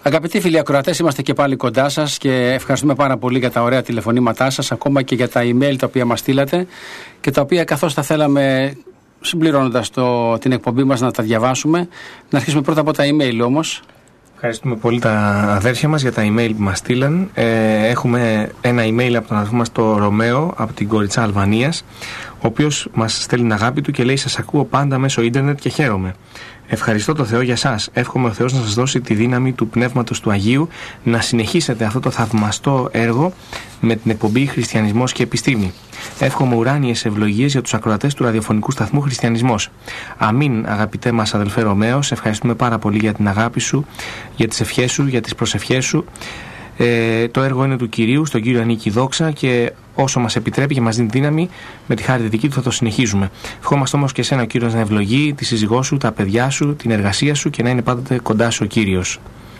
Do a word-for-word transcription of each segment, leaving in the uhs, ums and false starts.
Αγαπητοί φίλοι ακροατές, είμαστε και πάλι κοντά σας και ευχαριστούμε πάρα πολύ για τα ωραία τηλεφωνήματά σας, ακόμα και για τα email τα οποία μας στείλατε και τα οποία, καθώς τα θέλαμε, συμπληρώνοντας το, την εκπομπή μας, να τα διαβάσουμε. Να αρχίσουμε πρώτα από τα email όμως. Ευχαριστούμε πολύ τα αδέρφια μας για τα email που μας στείλαν. Ε, έχουμε ένα email από τον αδερφό μας, το Ρωμαίο, από την Κοριτσά Αλβανίας, ο οποίος μας στέλνει την αγάπη του και λέει: σας ακούω πάντα μέσω ίντερνετ και χαίρομαι. Ευχαριστώ το Θεό για σας. Εύχομαι ο Θεός να σας δώσει τη δύναμη του Πνεύματος του Αγίου να συνεχίσετε αυτό το θαυμαστό έργο με την εκπομπή Χριστιανισμός και Επιστήμη. Εύχομαι ουράνιες ευλογίες για τους ακροατές του ραδιοφωνικού σταθμού Χριστιανισμός. Αμήν, αγαπητέ μας αδελφέ Ρωμαίο. Σε ευχαριστούμε πάρα πολύ για την αγάπη σου, για τις ευχές σου, για τις προσευχές σου. Ε, το έργο είναι του Κυρίου, στον Κύριο ανήκει η δόξα και όσο μας επιτρέπει και μας δίνει δύναμη, με τη χάρη δική του θα το συνεχίζουμε. Ευχόμαστε όμως και εσένα ο Κύριος να ευλογεί τη σύζυγό σου, τα παιδιά σου, την εργασία σου και να είναι πάντοτε κοντά σου ο Κύριος.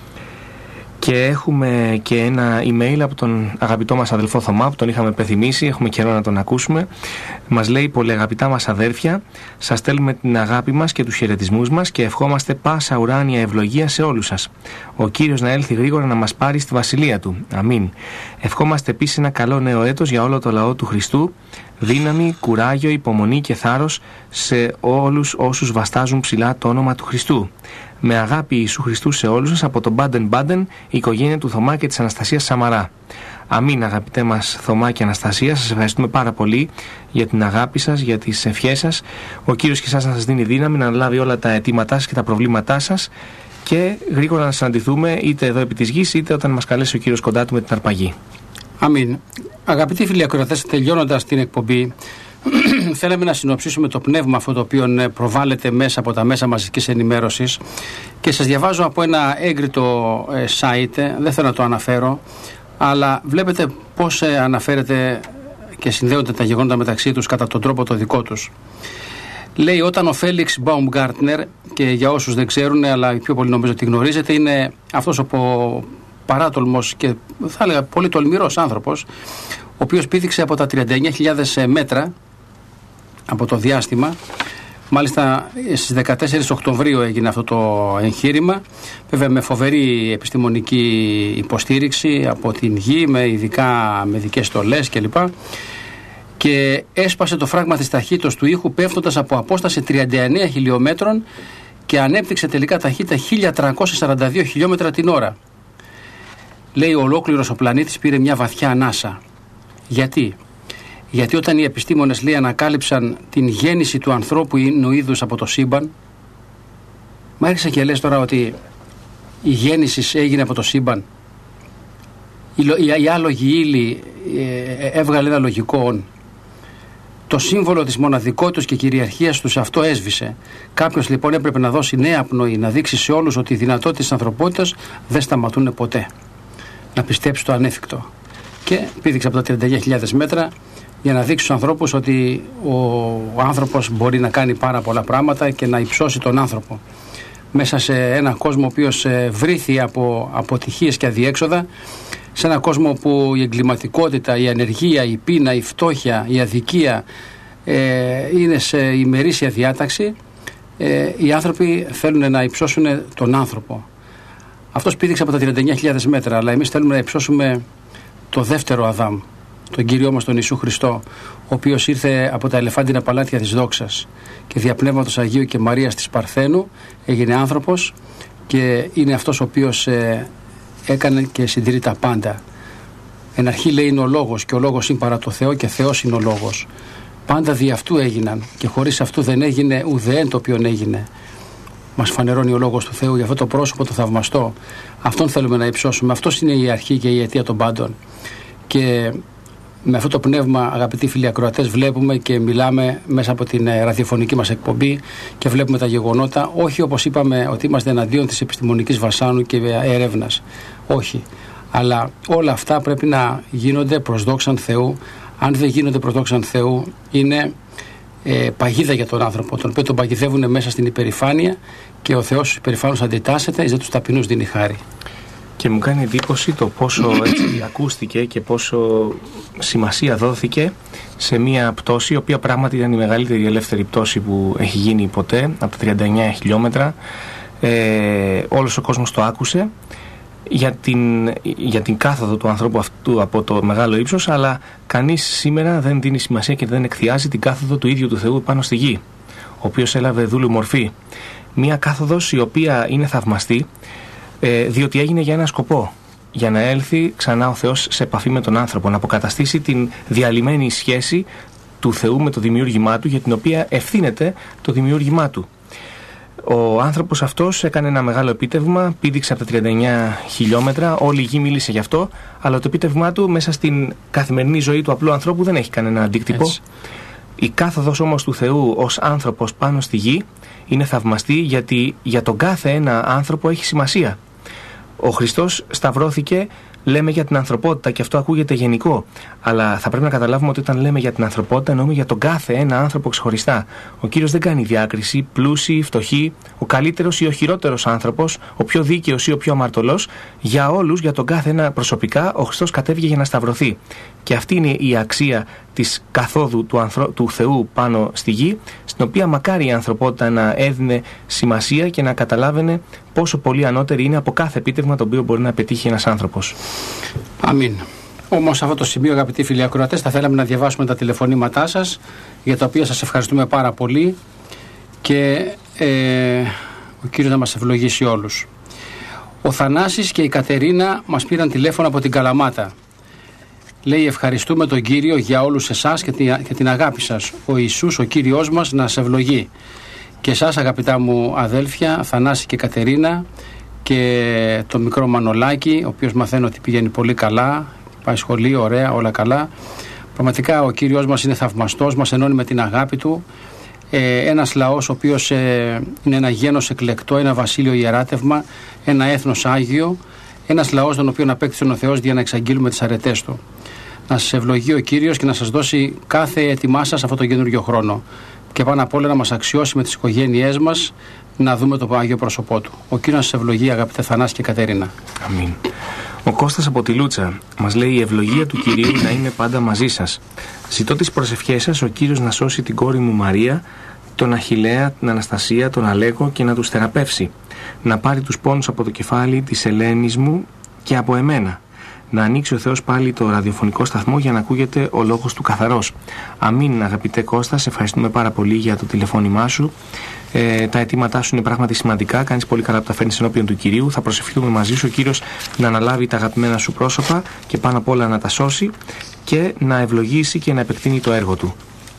Και έχουμε και ένα email από τον αγαπητό μας αδελφό Θωμά, που τον είχαμε υπενθυμίσει, έχουμε καιρό να τον ακούσουμε. Μας λέει: πολύ αγαπητά μας αδέρφια, σας στέλνουμε την αγάπη μας και τους χαιρετισμούς μας και ευχόμαστε πάσα ουράνια ευλογία σε όλους σας. Ο Κύριος να έλθει γρήγορα να μας πάρει στη βασιλεία του. Αμήν. Ευχόμαστε επίσης ένα καλό νέο έτος για όλο το λαό του Χριστού. Δύναμη, κουράγιο, υπομονή και θάρρος σε όλους όσους βαστάζουν ψηλά το όνομα του Χριστού. Με αγάπη Ιησού Χριστού σε όλους σας από τον Μπάντεν Μπάντεν, η οικογένεια του Θωμά και της Αναστασίας Σαμαρά. Αμήν, αγαπητέ μας Θωμά και Αναστασία, σας ευχαριστούμε πάρα πολύ για την αγάπη σας, για τις ευχές σας. Ο Κύριος και εσάς να σας δίνει δύναμη να αναλάβει όλα τα αιτήματά σας και τα προβλήματά σας και γρήγορα να συναντηθούμε είτε εδώ επί της γης είτε όταν μας καλέσει ο Κύριος κοντά του με την αρπαγή. Αμήν. Αγαπητοί φίλοι ακροατές, τελειώνοντας την εκπομπή, θέλαμε να συνοψίσουμε το πνεύμα αυτό το οποίο προβάλλεται μέσα από τα μέσα μαζικής ενημέρωσης και σας διαβάζω από ένα έγκριτο site, δεν θέλω να το αναφέρω, αλλά βλέπετε πώς αναφέρεται και συνδέονται τα γεγονότα μεταξύ τους κατά τον τρόπο το δικό τους. Λέει: όταν ο Φέλιξ Μπαουμγκάρτνερ, και για όσους δεν ξέρουν αλλά πιο πολύ νομίζω ότι γνωρίζετε, είναι αυτός ο παράτολμος και θα έλεγα πολύ τολμηρός άνθρωπος, ο οποίος πήδηξε από τα τριάντα εννιά χιλιάδες μέτρα από το διάστημα. Μάλιστα στις δεκατέσσερις Οκτωβρίου έγινε αυτό το εγχείρημα, βέβαια με φοβερή επιστημονική υποστήριξη από την γη, με ειδικά με ειδικές στολές κλπ. Και έσπασε το φράγμα της ταχύτητας του ήχου πέφτοντας από απόσταση τριάντα εννέα χιλιόμετρων και ανέπτυξε τελικά ταχύτητα χίλια τριακόσια σαράντα δύο χιλιόμετρα την ώρα. Λέει: ολόκληρος ο πλανήτης πήρε μια βαθιά ανάσα. Γιατί? Γιατί όταν οι επιστήμονες, λέει, ανακάλυψαν την γέννηση του ανθρώπου Ινουίδους από το σύμπαν, μα άρχισε και λες τώρα ότι η γέννηση έγινε από το σύμπαν. Η, η, η άλογη ύλη ε, έβγαλε ένα λογικό όν. Το σύμβολο της μοναδικότητας και κυριαρχίας τους αυτό έσβησε. Κάποιος λοιπόν έπρεπε να δώσει νέα πνοή, να δείξει σε όλους ότι οι δυνατότητες της ανθρωπότητας δεν σταματούν ποτέ. Να πιστέψει το ανέφικτο. Και πήδηξε από τα τριάντα εννιά χιλιάδες μέτρα για να δείξει στους ανθρώπους ότι ο, ο άνθρωπος μπορεί να κάνει πάρα πολλά πράγματα και να υψώσει τον άνθρωπο. Μέσα σε ένα κόσμο ο οποίος ε, βρήθη από αποτυχίες και αδιέξοδα, σε ένα κόσμο που η εγκληματικότητα, η ανεργία, η πείνα, η φτώχεια, η αδικία ε, είναι σε ημερήσια διάταξη, ε, οι άνθρωποι θέλουν να υψώσουν τον άνθρωπο. Αυτός πήδηξε από τα τριάντα εννιά χιλιάδες μέτρα, αλλά εμείς θέλουμε να υψώσουμε το δεύτερο Αδάμ, τον Κύριό μας τον Ιησού Χριστό, ο οποίος ήρθε από τα ελεφάντινα παλάτια της δόξας και δια Πνεύματος Αγίου και Μαρίας της Παρθένου έγινε άνθρωπος και είναι αυτός ο οποίος ε, έκανε και συντηρεί τα πάντα. Εν αρχή, λέει, είναι ο Λόγος και ο Λόγος είναι παρά το Θεό και Θεός είναι ο Λόγος. Πάντα δι' αυτού έγιναν και χωρίς αυτού δεν έγινε ουδέν το οποίο έγινε. Μας φανερώνει ο Λόγος του Θεού για αυτό το πρόσωπο το θαυμαστό. Αυτόν θέλουμε να υψώσουμε. Αυτός είναι η αρχή και η αιτία των πάντων. Και με αυτό το πνεύμα, αγαπητοί φίλοι ακροατές, βλέπουμε και μιλάμε μέσα από την ραδιοφωνική μας εκπομπή και βλέπουμε τα γεγονότα, όχι όπως είπαμε ότι είμαστε εναντίον της επιστημονικής βασάνου και έρευνας. Όχι. Αλλά όλα αυτά πρέπει να γίνονται προς δόξαν Θεού. Αν δεν γίνονται προς δόξαν Θεού, είναι ε, παγίδα για τον άνθρωπο, τον οποίο τον παγιδεύουν μέσα στην υπερηφάνεια και ο Θεός τους υπερηφάνους αντιτάσσεται, εις δε τους ταπεινούς δίνει χάρη. Και μου κάνει εντύπωση το πόσο έτσι ακούστηκε και πόσο σημασία δόθηκε σε μια πτώση, η οποία πράγματι ήταν η μεγαλύτερη ελεύθερη πτώση που έχει γίνει ποτέ, από τα τριάντα εννιά χιλιόμετρα. Ε, όλος ο κόσμος το άκουσε. για την, για την κάθοδο του ανθρώπου αυτού από το μεγάλο ύψος, αλλά κανείς σήμερα δεν δίνει σημασία και δεν εκθιάζει την κάθοδο του ίδιου του Θεού πάνω στη γη, ο οποίος έλαβε δούλου μορφή. Μία κάθοδος η οποία είναι θαυμαστή, ε, διότι έγινε για ένα σκοπό. Για να έλθει ξανά ο Θεός σε επαφή με τον άνθρωπο, να αποκαταστήσει την διαλυμένη σχέση του Θεού με το δημιούργημά του, για την οποία ευθύνεται το δημιούργημά του. Ο άνθρωπος αυτός έκανε ένα μεγάλο επίτευγμα, πήδηξε από τα τριάντα εννέα χιλιόμετρα, όλη η γη μίλησε γι' αυτό, αλλά το επίτευγμά του μέσα στην καθημερινή ζωή του απλού ανθρώπου δεν έχει κανένα αντίκτυπο. Έτσι. Η κάθοδος όμως του Θεού ως άνθρωπος πάνω στη γη είναι θαυμαστή, γιατί για τον κάθε ένα άνθρωπο έχει σημασία. Ο Χριστός σταυρώθηκε, λέμε, για την ανθρωπότητα, και αυτό ακούγεται γενικό. Αλλά θα πρέπει να καταλάβουμε ότι όταν λέμε για την ανθρωπότητα, εννοούμε για τον κάθε ένα άνθρωπο ξεχωριστά. Ο Κύριος δεν κάνει διάκριση, πλούσιοι, φτωχοί, ο καλύτερος ή ο χειρότερος άνθρωπος, ο πιο δίκαιος ή ο πιο αμαρτωλός. Για όλους, για τον κάθε ένα προσωπικά, ο Χριστός κατέβηκε για να σταυρωθεί. Και αυτή είναι η αξία της καθόδου του, ανθρω... του Θεού πάνω στη γη, στην οποία μακάρι η ανθρωπότητα να έδινε σημασία και να καταλάβαινε πόσο πολύ ανώτερη είναι από κάθε επίτευγμα το οποίο μπορεί να πετύχει ένας άνθρωπος. Αμήν. Όμως σε αυτό το σημείο, αγαπητοί φίλοι ακροατές, θα θέλαμε να διαβάσουμε τα τηλεφωνήματά σας, για τα οποία σας ευχαριστούμε πάρα πολύ, και ε, ο Κύριος να μας ευλογήσει όλους. Ο Θανάσης και η Κατερίνα μας πήραν τηλέφωνο από την Καλαμάτα. Λέει: ευχαριστούμε τον Κύριο για όλους εσάς και την, και την αγάπη σας. Ο Ιησούς, ο Κύριος μας, να σε ευλογεί. Και εσάς, αγαπητά μου αδέλφια, Θανάση και Κατερίνα, και το μικρό Μανολάκι, ο οποίος μαθαίνω ότι πηγαίνει πολύ καλά, πάει σχολείο, ωραία, όλα καλά. Πραγματικά ο Κύριος μας είναι θαυμαστός, μας ενώνει με την αγάπη Του. Ε, ένας λαός ο οποίος ε, είναι ένα γένος εκλεκτό, ένα βασίλειο ιεράτευμα, ένα έθνος άγιο, ένας λαός τον οποίο απέκτησε ο Θεός για να εξαγγείλουμε τις αρετές Του. Να σας ευλογεί ο Κύριος και να σας δώσει κάθε έτοιμά σας αυτό τον καινούριο χρόνο. Και πάνω απ' όλα να μας αξιώσει με τις οικογένειές μας να δούμε το Άγιο πρόσωπό Του. Ο Κύριος να σας ευλογεί, αγαπητέ Θανάση και Κατερίνα. Αμήν. Ο Κώστας από τη Λούτσα μας λέει: η ευλογία του Κυρίου να είναι πάντα μαζί σας. Ζητώ τις προσευχές σας ο Κύριος να σώσει την κόρη μου Μαρία, τον Αχιλλέα, την Αναστασία, τον Αλέκο, και να τους θεραπεύσει. Να πάρει τους πόνους από το κεφάλι της Ελένης μου και από εμένα. Να ανοίξει ο Θεός πάλι το ραδιοφωνικό σταθμό για να ακούγεται ο λόγος του καθαρός. Αμήν, αγαπητέ Κώστα, σε ευχαριστούμε πάρα πολύ για το τηλεφώνημά σου. Ε, τα αιτήματά σου είναι πράγματι σημαντικά. Κάνεις πολύ καλά που τα φέρνεις ενώπιον του Κυρίου. Θα προσευχηθούμε μαζί σου, ο Κύριος να αναλάβει τα αγαπημένα σου πρόσωπα και πάνω απ' όλα να τα σώσει και να ευλογήσει και να επεκτείνει το έργο του.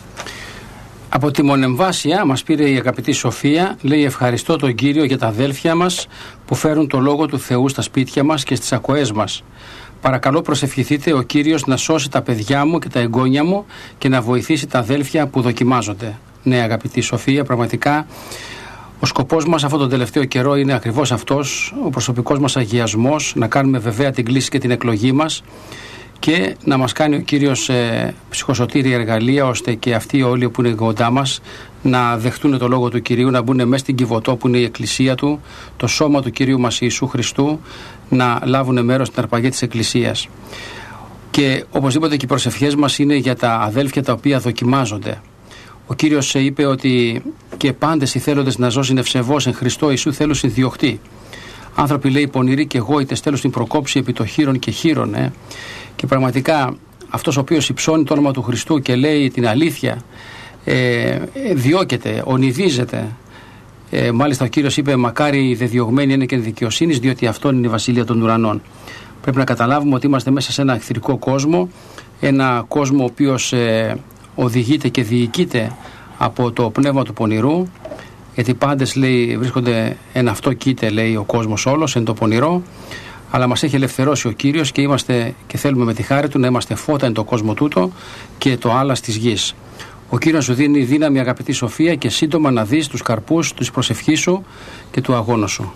Από τη Μονεμβάσια μας πήρε η αγαπητή Σοφία. Λέει: ευχαριστώ τον Κύριο για τα αδέλφια μας που φέρουν το λόγο του Θεού στα σπίτια μας και στις ακοές μας. Παρακαλώ, προσευχηθείτε ο Κύριος να σώσει τα παιδιά μου και τα εγγόνια μου και να βοηθήσει τα αδέλφια που δοκιμάζονται. Ναι, αγαπητή Σοφία, πραγματικά ο σκοπός μας αυτόν τον τελευταίο καιρό είναι ακριβώς αυτός, ο προσωπικός μας αγιασμός, να κάνουμε βεβαία την κλίση και την εκλογή μας και να μας κάνει ο Κύριος ε, ψυχοσωτήρια εργαλεία, ώστε και αυτοί όλοι που είναι κοντά μας να δεχτούν το λόγο του Κυρίου, να μπουν μέσα στην Κιβωτό που είναι η Εκκλησία Του, το σώμα του Κυρίου μας Ιησού Χριστού, να λάβουν μέρος στην αρπαγή της Εκκλησίας. Και οπωσδήποτε και οι προσευχές μας είναι για τα αδέλφια τα οποία δοκιμάζονται. Ο Κύριος είπε ότι και πάντες οι θέλοντες να ζώσουν ευσεβώς εν Χριστώ Ιησού θέλουν συνδιωχτεί. Άνθρωποι, λέει, πονηροί και γόητες θέλουν στην προκόψη επί το χείρον και χείρον. Ε. Και πραγματικά αυτός ο οποίος υψώνει το όνομα του Χριστού και λέει την αλήθεια, ε, διώκεται, ονειδίζεται. Ε, μάλιστα ο Κύριος είπε: μακάρι οι δεδιωγμένοι είναι και δικαιοσύνης, διότι αυτό είναι η βασιλεία των ουρανών. Πρέπει να καταλάβουμε ότι είμαστε μέσα σε ένα εχθρικό κόσμο, ένα κόσμο ο οποίος ε, οδηγείται και διοικείται από το πνεύμα του πονηρού, γιατί πάντες, λέει, βρίσκονται εν αυτό κοίται, λέει, ο κόσμος όλος, εν το πονηρό, αλλά μας έχει ελευθερώσει ο Κύριος και είμαστε και θέλουμε με τη χάρη Του να είμαστε φώτα εν το κόσμο τούτο και το άλλας της γης. Ο Κύριος σου δίνει δύναμη, αγαπητή Σοφία, και σύντομα να δεις τους καρπούς της προσευχής σου και του αγώνα σου.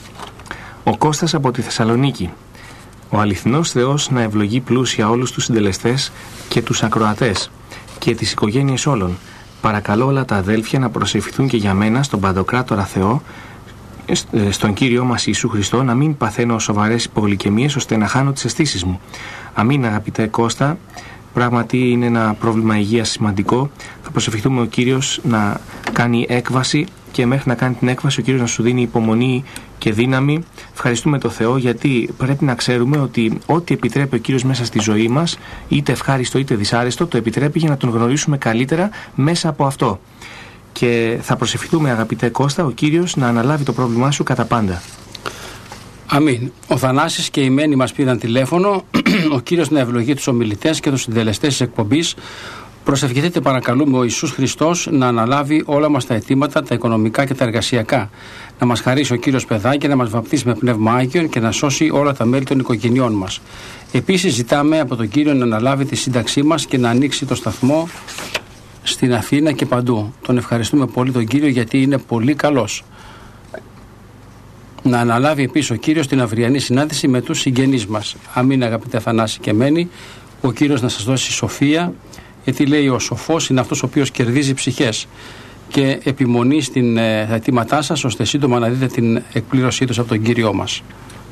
Ο Κώστας από τη Θεσσαλονίκη. Ο αληθινός Θεός να ευλογεί πλούσια όλους τους συντελεστές και τους ακροατές και τις οικογένειες όλων. Παρακαλώ όλα τα αδέλφια να προσευχηθούν και για μένα στον Παντοκράτορα Θεό, στον Κύριο μας Ιησού Χριστό, να μην παθαίνω σοβαρές υπογλυκαιμίες ώστε να χάνω τις αισθήσεις μου. Αμήν, αγαπητέ Κώστα. Πράγματι είναι ένα πρόβλημα υγείας σημαντικό. Θα προσευχηθούμε ο Κύριος να κάνει έκβαση και μέχρι να κάνει την έκβαση ο Κύριος να σου δίνει υπομονή και δύναμη. Ευχαριστούμε τον Θεό, γιατί πρέπει να ξέρουμε ότι ό,τι επιτρέπει ο Κύριος μέσα στη ζωή μας, είτε ευχάριστο είτε δυσάρεστο, το επιτρέπει για να τον γνωρίσουμε καλύτερα μέσα από αυτό. Και θα προσευχηθούμε, αγαπητέ Κώστα, ο Κύριος να αναλάβει το πρόβλημά σου κατά πάντα. Αμήν. Ο Θανάσης και η Μένη μας πήραν τηλέφωνο. Ο Κύριος να ευλογεί τους ομιλητές και τους συντελεστές της εκπομπής. Προσευχηθείτε, παρακαλούμε, ο Ιησούς Χριστός να αναλάβει όλα μας τα αιτήματα, τα οικονομικά και τα εργασιακά. Να μας χαρίσει ο Κύριος παιδάκια, να μας βαπτίσει με πνεύμα Άγιον και να σώσει όλα τα μέλη των οικογενειών μας. Επίσης, ζητάμε από τον Κύριο να αναλάβει τη σύνταξή μας και να ανοίξει το σταθμό στην Αθήνα και παντού. Τον ευχαριστούμε πολύ τον Κύριο, γιατί είναι πολύ καλός. Να αναλάβει επίσης ο Κύριος την αυριανή συνάντηση με τους συγγενείς μας. Αμήν, αγαπητέ Θανάση και Μένη. Ο Κύριος να σας δώσει σοφία, γιατί λέει ο σοφός είναι αυτός ο οποίος κερδίζει ψυχές, και επιμονή στην ε, αιτήματά σας, ώστε σύντομα να δείτε την εκπλήρωσή τους από τον Κύριό μας.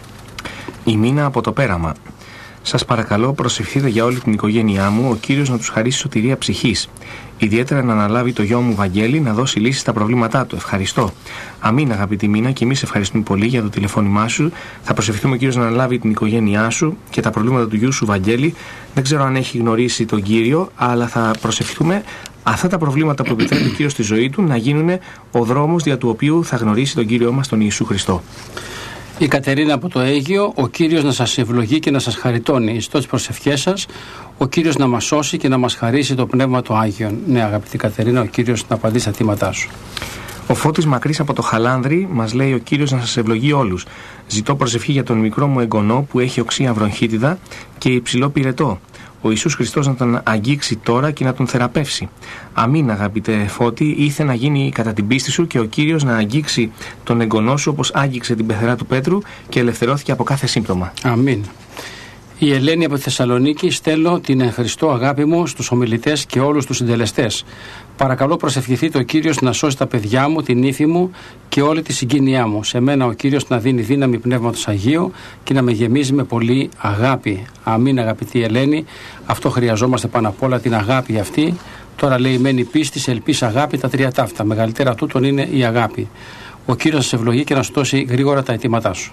Η Μίνα από το Πέραμα. Σας παρακαλώ, προσευχηθείτε για όλη την οικογένειά μου, ο Κύριος να τους χαρίσει σωτηρία ψυχής. Ιδιαίτερα να αναλάβει το γιο μου Βαγγέλη να δώσει λύσεις στα προβλήματά του. Ευχαριστώ. Αμήν, αγαπητή Μίνα, και εμείς ευχαριστούμε πολύ για το τηλεφώνημά σου. Θα προσευχηθούμε ο Κύριος να αναλάβει την οικογένειά σου και τα προβλήματα του γιού σου Βαγγέλη. Δεν ξέρω αν έχει γνωρίσει τον Κύριο, αλλά θα προσευχηθούμε αυτά τα προβλήματα που επιτρέπει ο Κύριος στη ζωή του να γίνουν ο δρόμος δια του οποίου θα γνωρίσει τον Κύριο μας, τον Ιησού Χριστό. Η Κατερίνα από το Αίγυο, ο Κύριος να σας ευλογεί και να σας χαριτώνει. Στο τις προσευχές σας, ο Κύριος να μας σώσει και να μας χαρίσει το πνεύμα του Άγιον. Ναι, αγαπητή Κατερίνα, ο Κύριος να απαντήσει τα αιτήματά σου. Ο Φώτης Μακρύς από το Χαλάνδρι μας λέει: ο Κύριος να σας ευλογεί όλους. Ζητώ προσευχή για τον μικρό μου εγγονό που έχει οξία βροχίτιδα και υψηλό πυρετό. Ο Ιησούς Χριστός να τον αγγίξει τώρα και να τον θεραπεύσει. Αμήν, αγαπητέ Φώτη, ήθε να γίνει κατά την πίστη σου και ο Κύριος να αγγίξει τον εγγονό σου όπως άγγιξε την πεθερά του Πέτρου και ελευθερώθηκε από κάθε σύμπτωμα. Αμήν. Η Ελένη από τη Θεσσαλονίκη, στέλνω την εν Χριστώ αγάπη μου στους ομιλητές και όλους τους συντελεστές. Παρακαλώ, προσευχηθείτε ο Κύριος να σώσει τα παιδιά μου, την ύφη μου και όλη τη συγκίνειά μου. Σε μένα ο Κύριος να δίνει δύναμη πνεύματος Αγίου και να με γεμίζει με πολύ αγάπη. Αμήν, αγαπητή Ελένη. Αυτό χρειαζόμαστε πάνω απ' όλα, την αγάπη αυτή. Τώρα λέει: μένει πίστη, ελπίς, αγάπη, τα τρία ταύτα. Μεγαλύτερα τούτον είναι η αγάπη. Ο Κύριος να σε ευλογεί και να σου δώσει γρήγορα τα αιτήματά σου.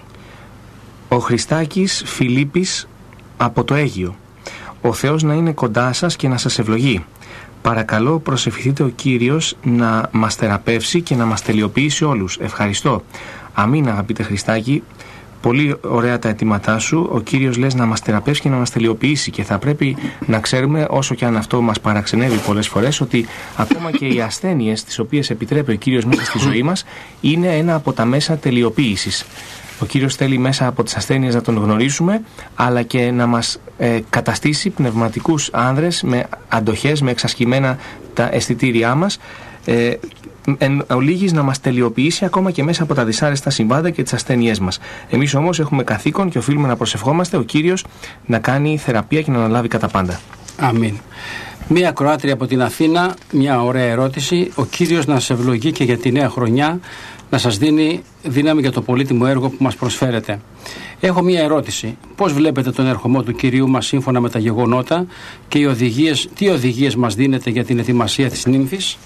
Ο Χριστάκης Φιλίππης από το Αίγυο. Ο Θεός να είναι κοντά σας και να σας ευλογεί. Παρακαλώ, προσευχηθείτε ο Κύριος να μας θεραπεύσει και να μας τελειοποιήσει όλους. Ευχαριστώ. Αμήν, αγαπητέ Χριστάκη. Πολύ ωραία τα αιτήματά σου. Ο Κύριος λες να μας θεραπεύσει και να μας τελειοποιήσει, και θα πρέπει να ξέρουμε, όσο και αν αυτό μας παραξενεύει πολλές φορές, ότι ακόμα και οι ασθένειες τις οποίες επιτρέπει ο Κύριος μέσα στη ζωή μας είναι ένα από τα μέσα τελειοποίησης. Ο Κύριος θέλει μέσα από τις ασθένειες να τον γνωρίσουμε, αλλά και να μας ε, καταστήσει πνευματικούς άνδρες με αντοχές, με εξασκημένα τα αισθητήριά μας, ε, εν ολίγης να μας τελειοποιήσει ακόμα και μέσα από τα δυσάρεστα συμβάντα και τις ασθένειές μας. Εμείς όμως έχουμε καθήκον και οφείλουμε να προσευχόμαστε ο Κύριος να κάνει θεραπεία και να αναλάβει κατά πάντα. Αμήν. Μία Κροάτρια από την Αθήνα, μια ωραία ερώτηση. Ο Κύριος να σε ευλογεί και για τη νέα χρονιά, να σας δίνει δύναμη για το πολύτιμο έργο που μας προσφέρετε. Έχω μία ερώτηση. Πώς βλέπετε τον ερχομό του Κυρίου μας σύμφωνα με τα γεγονότα και οι οδηγίες, τι οδηγίες μας δίνετε για την ετοιμασία της νύμφης?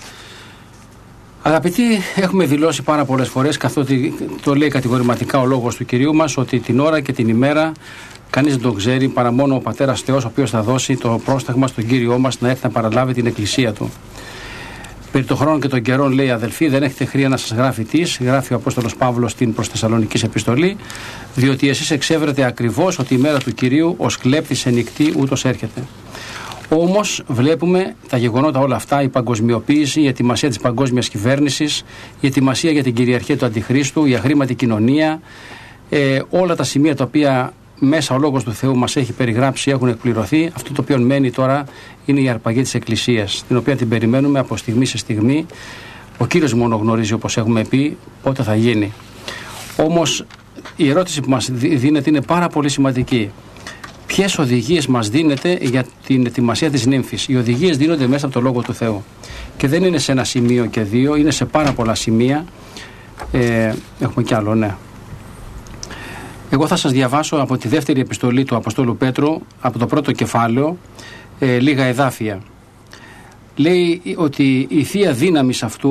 Αγαπητοί, έχουμε δηλώσει πάρα πολλές φορές, καθότι το λέει κατηγορηματικά ο λόγος του Κυρίου μας, ότι την ώρα και την ημέρα κανείς δεν το ξέρει παρά μόνο ο Πατέρας Θεός, ο οποίος θα δώσει το πρόσταγμα στον Κύριό μας να έρθει να παραλάβει την Εκκλησία Του. Περί των χρόνων και των καιρών, λέει, αδελφοί, δεν έχετε χρία να σας γράφει τις, γράφει ο Απόστολος Παύλος στην προς Θεσσαλονικής επιστολή, διότι εσείς εξέβρετε ακριβώς ότι η μέρα του Κυρίου ως κλέπτης εν νυχτή ούτως έρχεται. Όμως βλέπουμε τα γεγονότα όλα αυτά, η παγκοσμιοποίηση, η ετοιμασία της παγκόσμιας κυβέρνησης, η ετοιμασία για την κυριαρχία του Αντιχρίστου, η αχρήματη κοινωνία, ε, όλα τα σημεία τα οποία μέσα ο Λόγος του Θεού μας έχει περιγράψει έχουν εκπληρωθεί. Αυτό το οποίο μένει τώρα είναι η αρπαγή της Εκκλησίας, την οποία την περιμένουμε από στιγμή σε στιγμή. Ο Κύριος μόνο γνωρίζει, όπως έχουμε πει, πότε θα γίνει. Όμως η ερώτηση που μας δίνεται είναι πάρα πολύ σημαντική. Ποιες οδηγίες μας δίνεται για την ετοιμασία της νύμφης? Οι οδηγίες δίνονται μέσα από το Λόγο του Θεού. Και δεν είναι σε ένα σημείο και δύο, είναι σε πάρα πολλά σημεία. Ε, έχουμε κι άλλο, ναι. Εγώ θα σας διαβάσω από τη δεύτερη επιστολή του Αποστόλου Πέτρου, από το πρώτο κεφάλαιο, ε, λίγα εδάφια. Λέει ότι η θεία δύναμη αυτού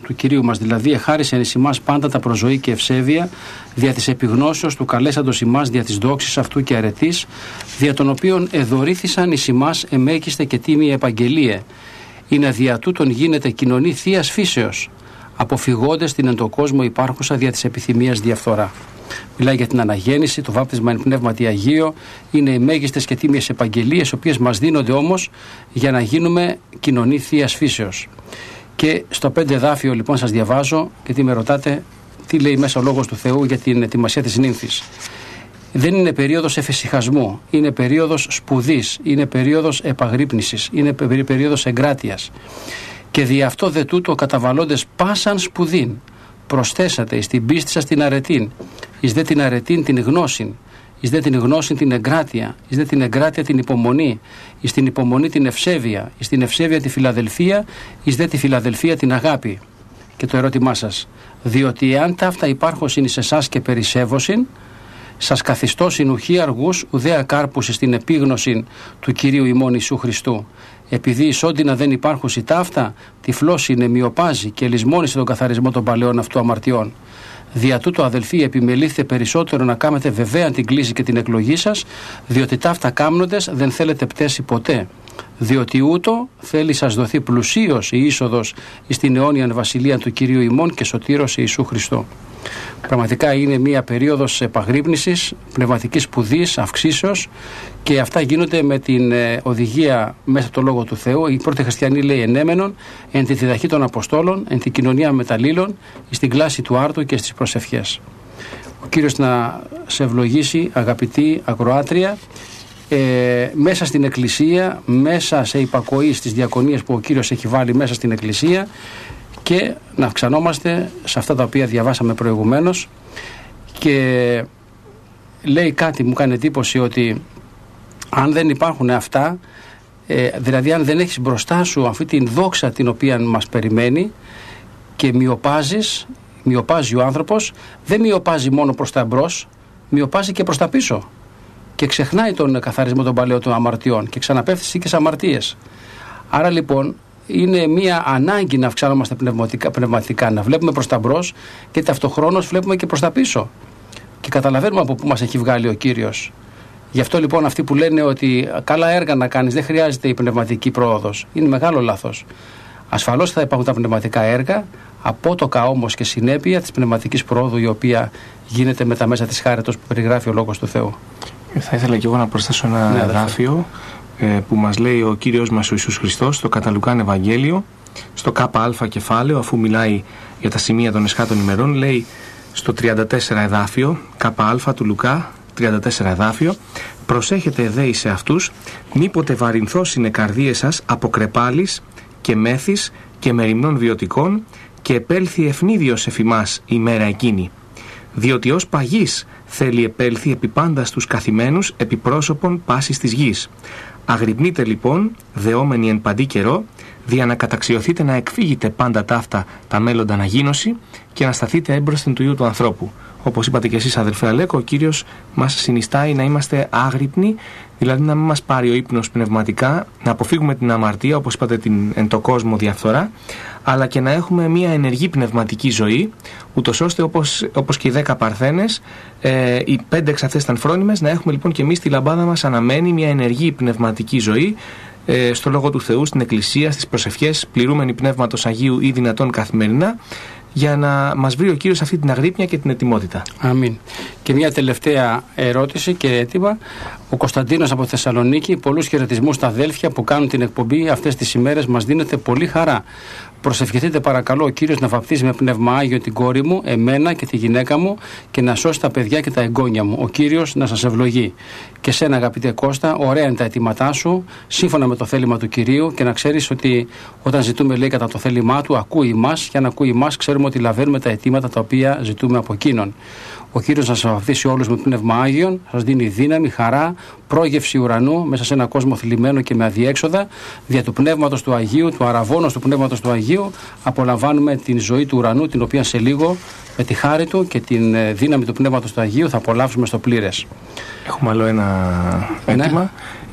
του Κυρίου μας δηλαδή εχάρισεν εις ημάς πάντα τα προζωή και ευσέβεια, δια της επιγνώσεως του καλέσαντος ημάς δια της δόξης αυτού και αρετής, δια των οποίων εδωρήθησαν εις ημάς εμέκιστε και τίμη επαγγελίε, είναι δια τούτων γίνεται κοινωνή θείας φύσεως, αποφυγώντες την εν το κόσμο υπάρχουσα δια της επιθυμίας διαφθορά. Μιλάει για την αναγέννηση, το βάπτισμα εν πνεύματι Αγίο, είναι οι μέγιστες και τίμιες επαγγελίες, οι οποίες μας δίνονται όμως για να γίνουμε κοινωνή θείας φύσεως. Και στο πέντε εδάφιο λοιπόν σας διαβάζω, γιατί με ρωτάτε τι λέει μέσα ο Λόγος του Θεού για την ετοιμασία της νύμφης. Δεν είναι περίοδος εφησυχασμού, είναι περίοδος σπουδής, είναι περίοδος επαγρύπνησης, είναι περίοδος εγκράτειας. Και δι' αυτό δε τούτο καταβαλλόντες πάσαν σπουδήν, προσθέσατε εις την πίστη σας την αρετήν, εις δε την αρετήν την γνώσιν, εις δε την γνώσιν την εγκράτεια, εις δε την εγκράτεια την υπομονή, εις την υπομονή την ευσέβεια, εις την ευσέβεια τη φιλαδελφία, εις δε τη φιλαδελφία την αγάπη. Και το ερώτημά σας, διότι εάν ταύτα υπάρχωσιν εις εσάς και περισσεύωσιν, σας καθιστώσιν ουχή αργούς ουδέα κάρπους στην επίγνωση του Κυρίου ημών Ιησού Χριστού. Επειδή εις όντινα δεν υπάρχουσι ταύτα, τυφλός είναι, μειοπάζει και λησμόνισε τον καθαρισμό των παλαιών αυτού αμαρτιών. Δια τούτο, αδελφοί, επιμελήστε περισσότερο να κάμετε βεβαία την κλίση και την εκλογή σας, διότι ταύτα κάμνοντες δεν θέλετε πτέσει ποτέ. Διότι ούτω θέλει σας δοθεί πλουσίως η είσοδος εις την αιώνιαν βασιλεία του Κυρίου ημών και σωτήρος Ιησού Χριστού. Πραγματικά είναι μια περίοδος επαγρύπνησης, πνευματικής σπουδής, αυξήσεως, και αυτά γίνονται με την ε, οδηγία μέσα από το Λόγο του Θεού. Οι πρώτοι χριστιανοί λέει ενέμενον, εν τη διδαχή των Αποστόλων, εν την κοινωνία μεταλλήλων, στην κλάση του άρτου και στις προσευχές. Ο Κύριος να σε ευλογήσει, αγαπητή ακροάτρια, ε, μέσα στην Εκκλησία, μέσα σε υπακοή στις διακονίες που ο Κύριος έχει βάλει μέσα στην Εκκλησία, και να αυξανόμαστε σε αυτά τα οποία διαβάσαμε προηγουμένως. Και λέει κάτι, μου κάνει εντύπωση, ότι αν δεν υπάρχουν αυτά, ε, δηλαδή αν δεν έχεις μπροστά σου αυτή την δόξα την οποία μας περιμένει και μειοπάζεις, μειοπάζει ο άνθρωπος, δεν μειοπάζει μόνο προς τα μπρος, μειοπάζει και προς τα πίσω και ξεχνάει τον καθαρισμό των παλαιών των αμαρτιών και ξαναπέφτει και σε αμαρτίες. Άρα λοιπόν είναι μια ανάγκη να αυξάνομαστε πνευματικά, πνευματικά, να βλέπουμε προς τα μπρος και ταυτοχρόνως βλέπουμε και προς τα πίσω και καταλαβαίνουμε από πού μας έχει βγάλει ο Κύριος. Γι' αυτό λοιπόν αυτοί που λένε ότι καλά έργα να κάνεις, δεν χρειάζεται η πνευματική πρόοδος, είναι μεγάλο λάθος. Ασφαλώς θα υπάρχουν τα πνευματικά έργα, απότοκα όμως και συνέπεια της πνευματικής πρόοδου, η οποία γίνεται με τα μέσα της χάριτος που περιγράφει ο Λόγος του Θεού. Θα ήθελα και εγώ να προσθέσω ένα ναι, εδάφιο που μας λέει ο Κύριος μας ο Ιησούς Χριστός στο κατά Λουκάν Ευαγγέλιο, στο ΚΑ κεφάλαιο, αφού μιλάει για τα σημεία των εσχάτων ημερών, λέει στο τριάντα τέσσερα εδάφιο, ΚΑ του Λουκά, τριάντα τέσσερα εδάφιο, προσέχετε δε σε αυτούς, μήποτε βαρυνθώσινε καρδίες σας από κρεπάλης και μέθης και μεριμνών βιωτικών και επέλθει ευνίδιος εφημάς η μέρα εκείνη. Διότι ως παγής θέλει επέλθει επί πάντα στους καθημένους επί πρόσωπον πάσης της γης. Αγρυπνείτε λοιπόν, δεόμενοι εν παντή καιρό, δια να καταξιωθείτε να εκφύγετε πάντα ταύτα τα μέλλοντα αναγίνωση και να σταθείτε έμπροσθεν του Υιού του ανθρώπου. Όπως είπατε και εσείς, αδελφέ Αλέκο, ο Κύριος μας συνιστάει να είμαστε άγρυπνοι, δηλαδή να μην μας πάρει ο ύπνος πνευματικά, να αποφύγουμε την αμαρτία, όπως είπατε, την εν το κόσμο διαφθορά, αλλά και να έχουμε μια ενεργή πνευματική ζωή, ούτως ώστε όπως, όπως και οι δέκα παρθένες, ε, οι πέντε εξ αυτές ήταν φρόνιμες, να έχουμε λοιπόν και εμείς τη λαμπάδα μας αναμένη μια ενεργή πνευματική ζωή, ε, στο Λόγο του Θεού, στην Εκκλησία, στις προσευχές, πληρούμενοι Πνεύματος Αγίου ή δυνατόν καθημερινά, για να μας βρει ο Κύριος αυτή την αγρύπνια και την ετοιμότητα. Αμήν. Και μια τελευταία ερώτηση και αίτημα. Ο Κωνσταντίνος από Θεσσαλονίκη, πολλούς χαιρετισμούς στα αδέλφια που κάνουν την εκπομπή αυτές τις ημέρες, μας δίνεται πολύ χαρά. Προσευχηθείτε παρακαλώ ο Κύριος να βαπτίσει με πνεύμα Άγιο την κόρη μου, εμένα και τη γυναίκα μου και να σώσει τα παιδιά και τα εγγόνια μου. Ο Κύριος να σας ευλογεί. Και σένα αγαπητέ Κώστα, ωραία είναι τα αιτήματά σου, σύμφωνα με το θέλημα του Κυρίου, και να ξέρεις ότι όταν ζητούμε λέει κατά το θέλημά του, ακούει μας, και αν ακούει μας ξέρουμε ότι λαβαίνουμε τα αιτήματα τα οποία ζητούμε από εκείνον. Ο Κύριος να σας βαπτίσει όλους με πνεύμα Άγιον, σας δίνει δύναμη, χαρά, πρόγευση ουρανού μέσα σε ένα κόσμο θλιμμένο και με αδιέξοδα. Δια του πνεύματος του Αγίου, του αραβώνος του πνεύματος του Αγίου, απολαμβάνουμε την ζωή του ουρανού, την οποία σε λίγο με τη χάρη του και την δύναμη του πνεύματος του Αγίου θα απολαύσουμε στο πλήρες. Έχουμε άλλο ένα αίτημα. Ναι.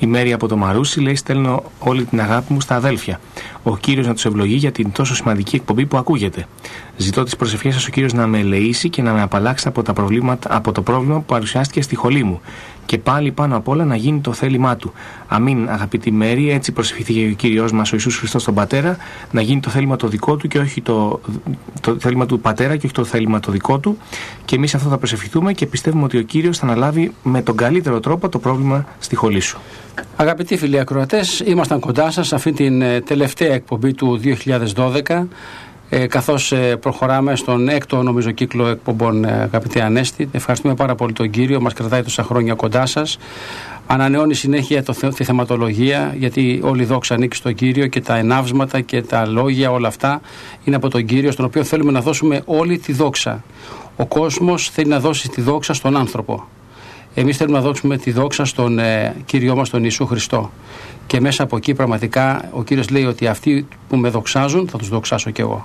Η Μέρη από το Μαρούσι λέει: στέλνω όλη την αγάπη μου στα αδέλφια. Ο Κύριος να τους ευλογεί για την τόσο σημαντική εκπομπή που ακούγεται. Ζητώ τις προσευχές σας ο Κύριος να με ελεήσει και να με απαλλάξει από, τα προβλήματα, από το πρόβλημα που παρουσιάστηκε στη χολή μου. Και πάλι πάνω απ' όλα να γίνει το θέλημά του. Αμήν, αγαπητή Μέρη, έτσι προσευχήθηκε ο Κύριος μας ο Ιησούς Χριστός τον Πατέρα, να γίνει το θέλημα το δικό του και όχι το, το θέλημα του Πατέρα και όχι το θέλημα το δικό του. Και εμείς αυτό θα προσευχηθούμε και πιστεύουμε ότι ο Κύριος θα αναλάβει με τον καλύτερο τρόπο το πρόβλημα στη χολή σου. Αγαπητοί φίλοι ακροατές, ήμασταν κοντά σας σε αυτή την τελευταία εκπομπή του δύο χιλιάδες δώδεκα. Ε, καθώς ε, προχωράμε στον έκτο νομίζω κύκλο εκπομπών, ε, αγαπητή Ανέστη. Ευχαριστούμε πάρα πολύ τον Κύριο, μας κρατάει τόσα χρόνια κοντά σας. Ανανεώνει συνέχεια το, τη θεματολογία, γιατί όλη η δόξα ανήκει στον Κύριο και τα ενάυσματα και τα λόγια, όλα αυτά είναι από τον Κύριο, στον οποίο θέλουμε να δώσουμε όλη τη δόξα. Ο κόσμος θέλει να δώσει τη δόξα στον άνθρωπο. Εμείς θέλουμε να δώσουμε τη δόξα στον ε, Κύριό μας τον Ιησού Χριστό. Και μέσα από εκεί πραγματικά ο Κύριος λέει ότι αυτοί που με δοξάζουν θα τους δοξάσω κι εγώ.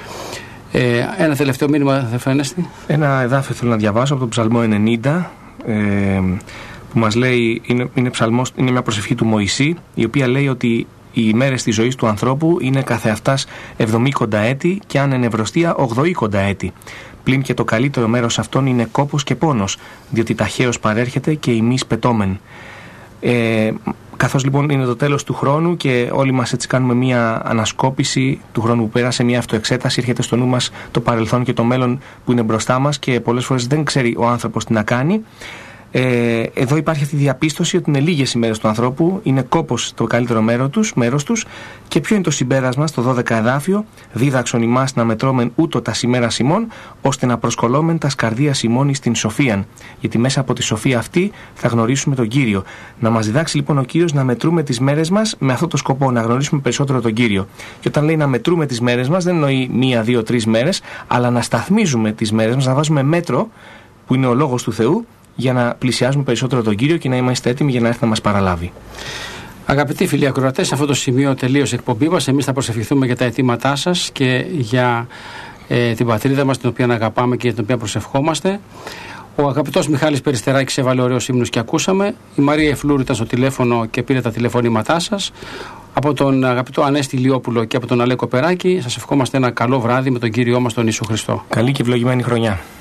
Ε, ένα τελευταίο μήνυμα δεν φαίνεστε? Ένα εδάφιο θέλω να διαβάσω από τον Ψαλμό ενενήντα, ε, που μας λέει, είναι, είναι, ψαλμός, είναι μια προσευχή του Μωυσή, η οποία λέει ότι οι ημέρες της ζωής του ανθρώπου είναι καθεαυτάς εβδομήκοντα έτη και αν ενευρωστία ογδοήκοντα έτη. Πλην και το καλύτερο μέρος αυτών είναι κόπος και πόνος, διότι ταχαίως παρέρχεται και ημείς πετώμεν. Ε, καθώς λοιπόν είναι το τέλος του χρόνου και όλοι μας έτσι κάνουμε μια ανασκόπηση του χρόνου που πέρασε, μια αυτοεξέταση, έρχεται στο νου μας το παρελθόν και το μέλλον που είναι μπροστά μας και πολλές φορές δεν ξέρει ο άνθρωπος τι να κάνει. Ε, εδώ υπάρχει αυτή η διαπίστωση ότι είναι λίγες ημέρες του ανθρώπου, είναι κόπος το καλύτερο μέρος τους, μέρος τους. Και ποιο είναι το συμπέρασμα στο δώδεκα εδάφιο? Δίδαξον ημάς να μετρώμεν ούτω τα ημέρας ημών, ώστε να προσκολόμεν τας καρδίας ημών εις την σοφίαν. Γιατί μέσα από τη σοφία αυτή θα γνωρίσουμε τον Κύριο. Να μας διδάξει λοιπόν ο Κύριος να μετρούμε τις μέρες μας με αυτό το σκοπό, να γνωρίσουμε περισσότερο τον Κύριο. Και όταν λέει να μετρούμε τις μέρες μας, δεν εννοεί μία, δύο, τρεις μέρες, αλλά να σταθμίζουμε τις μέρες μας, να βάζουμε μέτρο που είναι ο λόγος του Θεού, για να πλησιάζουμε περισσότερο τον Κύριο και να είμαστε έτοιμοι για να έρθει να μας παραλάβει. Αγαπητοί φίλοι ακροατές, σε αυτό το σημείο τελείωσε η εκπομπή μας. Εμείς θα προσευχηθούμε για τα αιτήματά σας και για ε, την πατρίδα μας, την οποία αγαπάμε και για την οποία προσευχόμαστε. Ο αγαπητός Μιχάλης Περιστεράκης έβαλε ωραίους ύμνους και ακούσαμε. Η Μαρία Εφλούρου ήταν στο τηλέφωνο και πήρε τα τηλεφωνήματά σας. Από τον αγαπητό Ανέστη Λιόπουλο και από τον Αλέκο Περάκη, σας ευχόμαστε ένα καλό βράδυ με τον Κύριό μας τον Ιησού Χριστό. Καλή και ευλογημένη χρονιά.